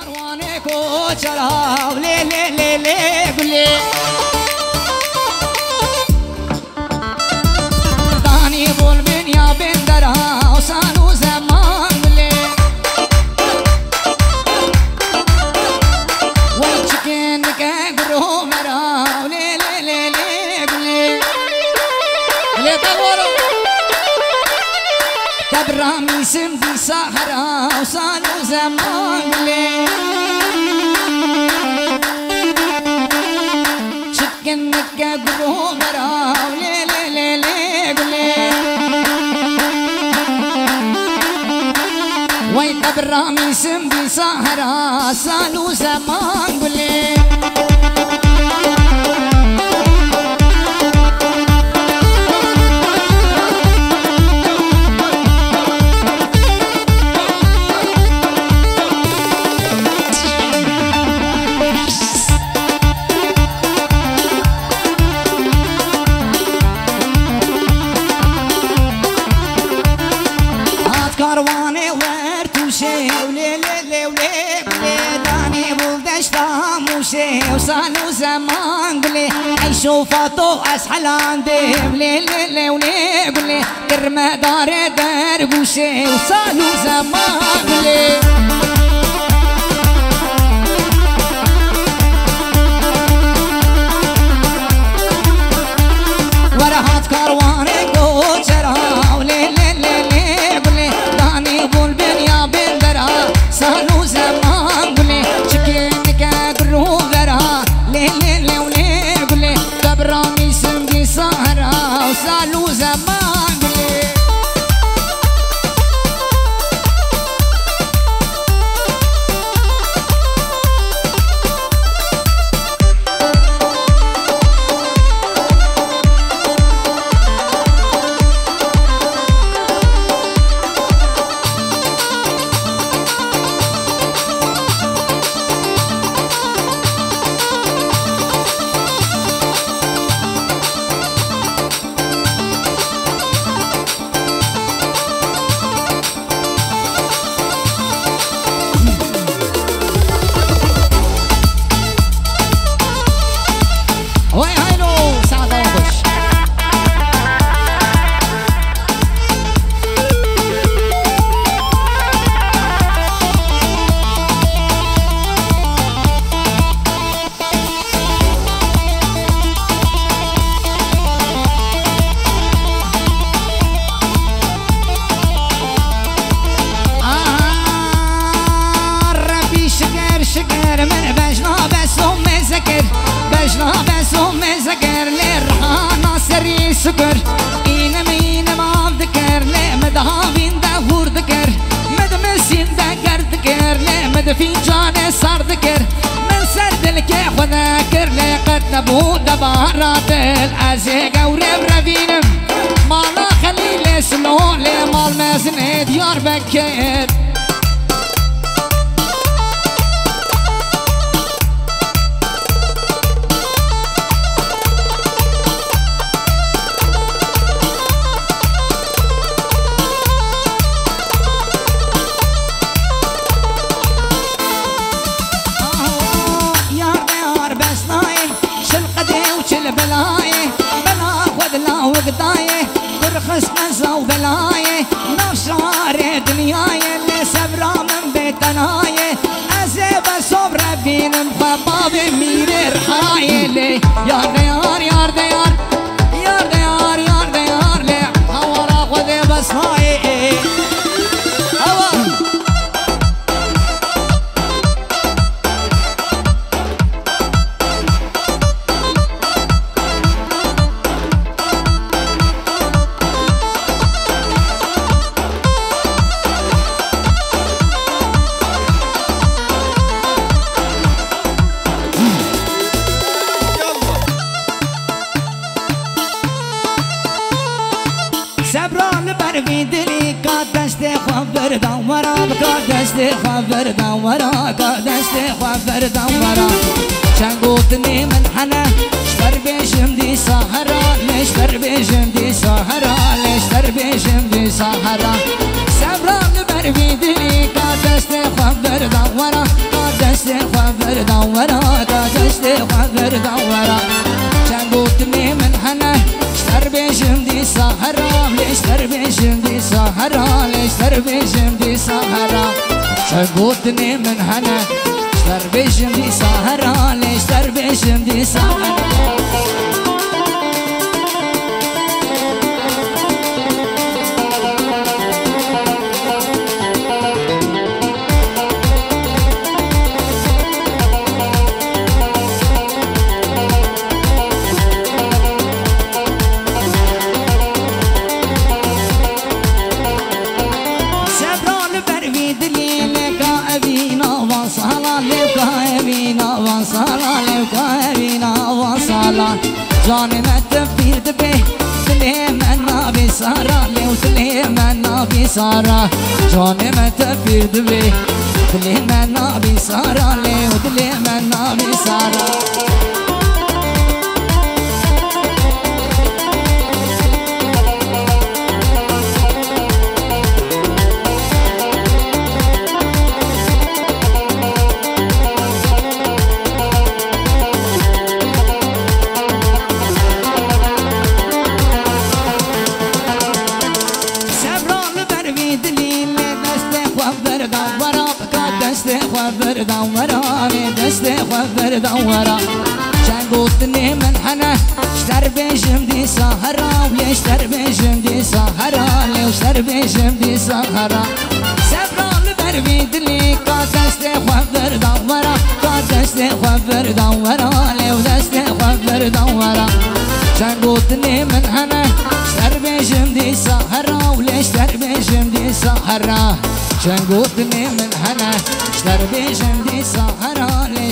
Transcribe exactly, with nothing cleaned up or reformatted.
کاروان کو چراغ لے لے لے لے گلے دانی بول بین یا بین درا سانو زمان گلے وی چکن کے گرو مرا لے لے لے لے گلے لے تغورو تبرامي سمدي سهرة وصالوا زمان لي شكنك قرومرة ولي لي لي لي قلي وي تبرامي سمدي سهرة صالوا زمان قلي کاروانه ور توشه ولي لي لي ولي ولي داني بولدشتا موشه وصالوا زمان قلي عيشوا فاتو اسحل عندي ولي لي لي ولي قلي كرمه دار درقوشه وصالوا زمان قلي ورهات كاروانه كوچرا ولي لي لي لي قلي داني بول بين يا بين درا صالوا زمان قلي شكينك قرو غرا لي لي لي ولي قلي كبرامي سمدي سهرا وصالوا زمان قلي شكر من بجنا بسوم زكر بجنا بسوم زكر للرحان ناصري سكر إين مين ما ذكر لي مدهابين دهور ذكر مد مسين ذكر ذكر لي مد في جاني صار ذكر من سرد الكي وذاكر لي قد نبو دبارات الأزيق ورب ربينم مالا خليلي سلو لي مال مازن ديار بكر بلايه بلا خذلا وقضايه برخص نزا وبلايه نشار دنيايه اللي سبرا من بيتنايه ازيب صبر بين بابا بمير رحايه لي يا ديار يا ديار يا ديار يا ديار لي هورا خذ بس هاي هوا سبران بروی دلی کا دست خبر داورا کا دست خبر داورا کا دست خبر داورا چنگوتنی من حنا شبر بیشم دی سهرا لشبر بیشم دی سهرا لشبر بیشم دی سهرا سبران بروی دلی کا دست خبر داورا دست خبر دورا تا دست خبر دورا چند گفتنی من هنه شتر بیشم دی سهرا لیشتر بیشم دی سهرا لیشتر بیشم دی سهرا چند گفتنی من هنه شتر بیشم دی سهرا لیشتر بیشم دی سهرا جان متفیر دبی سلیمان بی سارا لیو سلیمان بی سارا جان متفیر دبی سلیمان بی سارا لیو سلیمان بی سارا خبر دورا دست خبر دورا چند گفتنی من هنه شتر بیشم دی سهرا لیشتر بیشم دی سهرا لیشتر بیشم دی سهرا سفران بروی دلی کا دست خبر دورا کا دست خبر دورا لیو دست خبر دورا چند گفتنی من هنه شتر بیشم دی سهرا لیشتر بیشم دی سهرا چند گفتنی من هنه شتر بیشم دی سهرا